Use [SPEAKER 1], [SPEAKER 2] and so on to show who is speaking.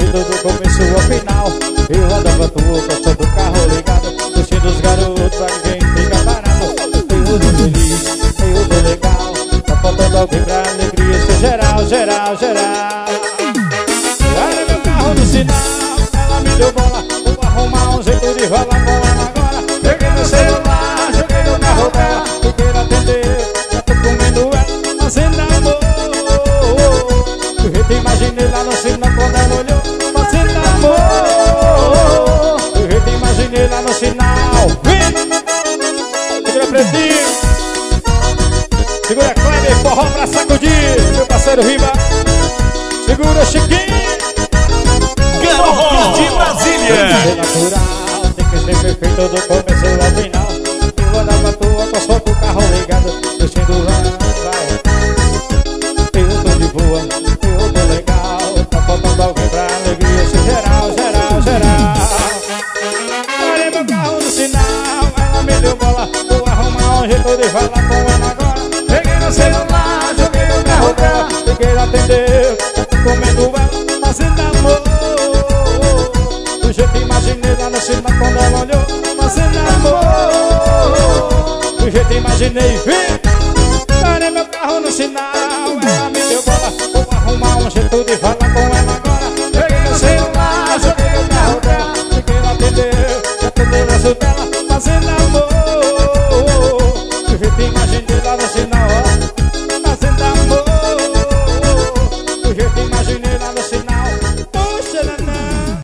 [SPEAKER 1] perfeito do começo ao final. Eu andava tua, passou do carro ligado, curtindo os garotos, pra ninguém fica parado. Eu tô feliz, eu tô legal, tá faltando alguém pra alegria ser geral, geral, geral. Olha meu carro no sinal, ela me deu bola, vou arrumar um jeito de rolar com ela agora. Peguei meu celular, joguei no carro dela, fiquei lá atender, já tô comendo ela, fazendo amor. Do jeito imaginei lá no sinal quando ela olhou, fazendo amor. Do jeito imaginei lá no sinal. Vem! Segura Pretinho, segura Kleber, forró pra sacudir. Meu parceiro Riba, segura Chiquinho.
[SPEAKER 2] Forró de Brasília.
[SPEAKER 1] Tem que ser natural, tem que ser perfeito do começo ao final. Eu andava tua, passou do carro ligado, vestindo vai. Eu tô de boa, eu tô legal, tá faltando alguém pra alegria ser geral, geral, geral. Olhei meu carro no sinal, ela me deu bola, vou arrumar um jeito de falar com ela agora. Peguei no celular, joguei no carro dela, fiquei lá atender, já tô comendo ela, fazendo amor. Do jeito que imaginei lá no sinal quando ela olhou, fazendo amor. Do jeito que imaginei, vem. Parei meu carro no sinal, ela me deu bola, vou arrumar um jeito de falar com ela